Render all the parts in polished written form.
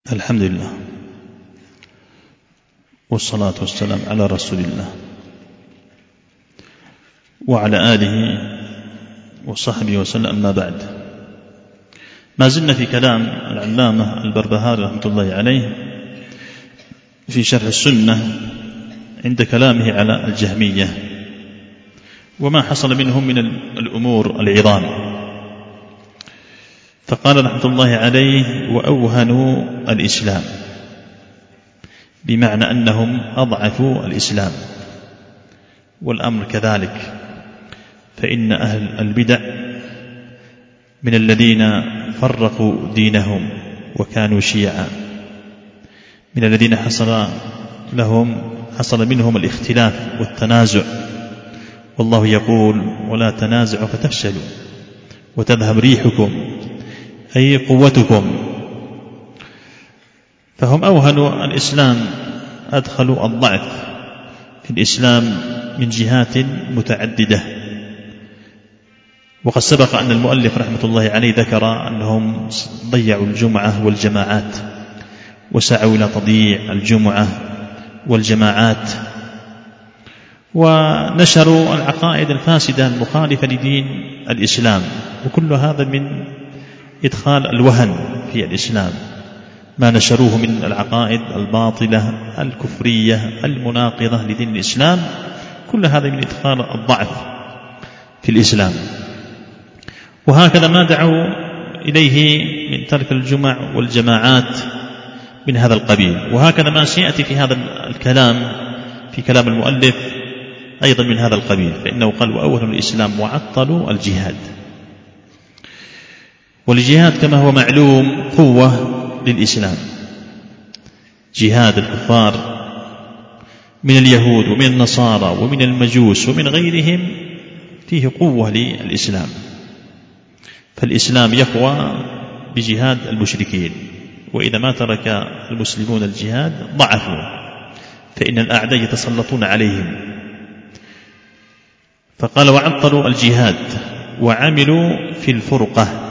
الحمد لله والصلاة والسلام على رسول الله وعلى آله وصحبه وسلم. أما بعد، ما زلنا في كلام العلامة البربهاري رحمة الله عليه في شرح السنة عند كلامه على الجهمية وما حصل منهم من الأمور العظام. فقال رحمة الله عليه: وأوهنوا الإسلام، بمعنى أنهم أضعفوا الإسلام، والأمر كذلك، فإن أهل البدع من الذين فرقوا دينهم وكانوا شيعا، من الذين حصل منهم الاختلاف والتنازع، والله يقول: ولا تنازعوا فتفشلوا وتذهب ريحكم، أي قوتكم. فهم أوهنوا الإسلام، أدخلوا الضعف في الإسلام من جهات متعددة. وقد سبق أن المؤلف رحمة الله عليه ذكر أنهم ضيعوا الجمعة والجماعات، وسعوا إلى تضييع الجمعة والجماعات، ونشروا العقائد الفاسدة المخالفة لدين الإسلام، وكل هذا من إدخال الوهن في الإسلام. ما نشروه من العقائد الباطلة الكفرية المناقضة لدين الإسلام، كل هذا من إدخال الضعف في الإسلام. وهكذا ما دعوا إليه من ترك الجمع والجماعات من هذا القبيل. وهكذا ما سيأتي في هذا الكلام في كلام المؤلف أيضا من هذا القبيل، فإنه قال: وأوهنوا الإسلام وعطلوا الجهاد. والجهاد كما هو معلوم قوة للإسلام، جهاد الكفار من اليهود ومن النصارى ومن المجوس ومن غيرهم فيه قوة للإسلام، فالإسلام يقوى بجهاد المشركين، وإذا ما ترك المسلمون الجهاد ضعفوا، فإن الأعداء يتسلطون عليهم. فقال: وعطلوا الجهاد وعملوا في الفرقة.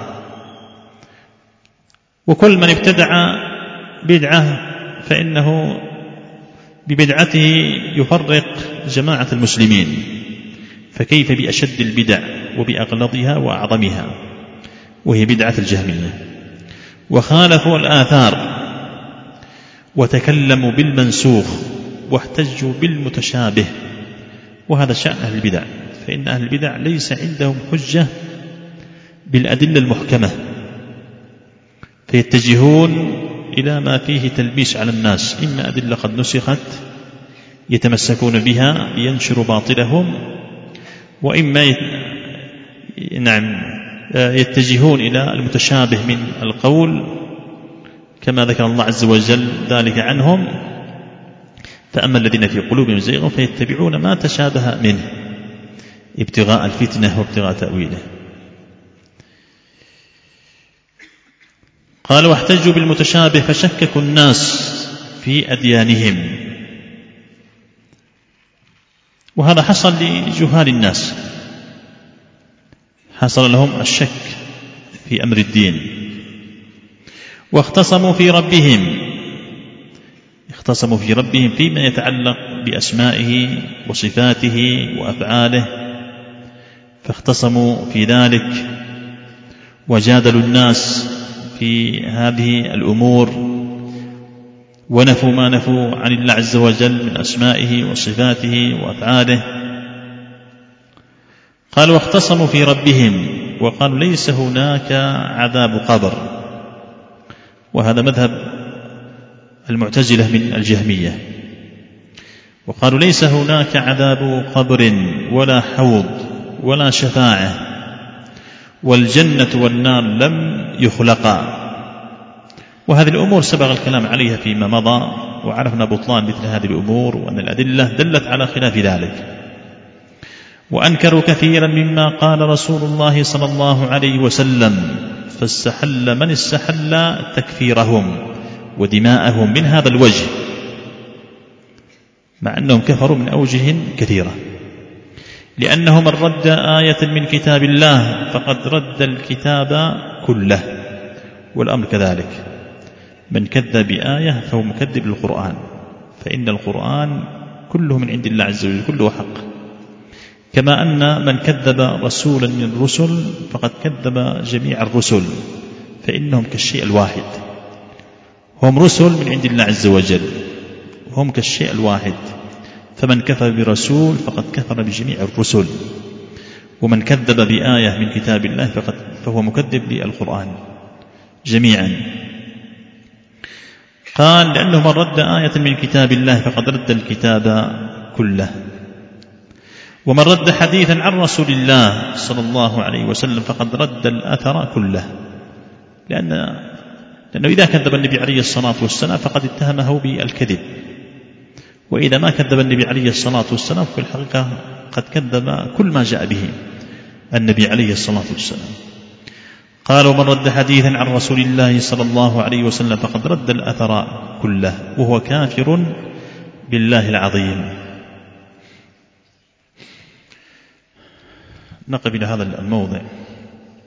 وكل من ابتدع بدعة فإنه ببدعته يفرق جماعة المسلمين، فكيف بأشد البدع وبأغلظها وأعظمها، وهي بدعة الجهمية. وخالفوا الآثار وتكلموا بالمنسوخ واحتجوا بالمتشابه، وهذا شأن أهل البدع، فإن أهل البدع ليس عندهم حجة بالأدلة المحكمة، فيتجهون إلى ما فيه تلبيس على الناس، إما أدلة قد نسخت يتمسكون بها لينشروا باطلهم، وإما يتجهون إلى المتشابه من القول كما ذكر الله عز وجل ذلك عنهم: فأما الذين في قلوبهم زيغ فيتبعون ما تشابه منه ابتغاء الفتنة وابتغاء تأويله. قال: واحتجوا بالمتشابه فشككوا الناس في أديانهم. وهذا حصل لجهال الناس، حصل لهم الشك في أمر الدين. واختصموا في ربهم فيما يتعلق بأسمائه وصفاته وأفعاله، فاختصموا في ذلك وجادلوا الناس في هذه الأمور، ونفوا ما نفوا عن الله عز وجل من أسمائه وصفاته وأفعاله. قال: واختصموا في ربهم وقالوا: ليس هناك عذاب قبر، وهذا مذهب المعتزلة من الجهمية. وقالوا: ليس هناك عذاب قبر ولا حوض ولا شفاعة، والجنة والنار لم يخلقا. وهذه الأمور سبق الكلام عليها فيما مضى، وعرفنا بطلان مثل هذه الأمور، وأن الأدلة دلت على خلاف ذلك. وأنكروا كثيرا مما قال رسول الله صلى الله عليه وسلم، فاستحل من استحل تكفيرهم ودماءهم من هذا الوجه، مع أنهم كفروا من أوجه كثيرة، لأنه من رد آية من كتاب الله فقد رد الكتاب كله، والأمر كذلك، من كذب بآية فهو مكذب للقرآن، فإن القرآن كله من عند الله عز وجل، كله حق. كما أن من كذب رسولا من الرسل فقد كذب جميع الرسل، فإنهم كالشيء الواحد، هم رسل من عند الله عز وجل، هم كالشيء الواحد. فمن كفر برسول فقد كفر بجميع الرسل، ومن كذب بآية من كتاب الله فهو مكذب بالقرآن جميعا. قال: لأنه من رد آية من كتاب الله فقد رد الكتاب كله، ومن رد حديثا عن رسول الله صلى الله عليه وسلم فقد رد الأثر كله، لأنه إذا كذب النبي عليه الصلاة والسلام فقد اتهمه بالكذب، وإذا ما كذب النبي عليه الصلاة والسلام في الحقيقة قد كذب كل ما جاء به النبي عليه الصلاة والسلام. قال: ومن رد حديثا عن رسول الله صلى الله عليه وسلم فقد رد الأثر كله، وهو كافر بالله العظيم. نقف إلى هذا الموضع.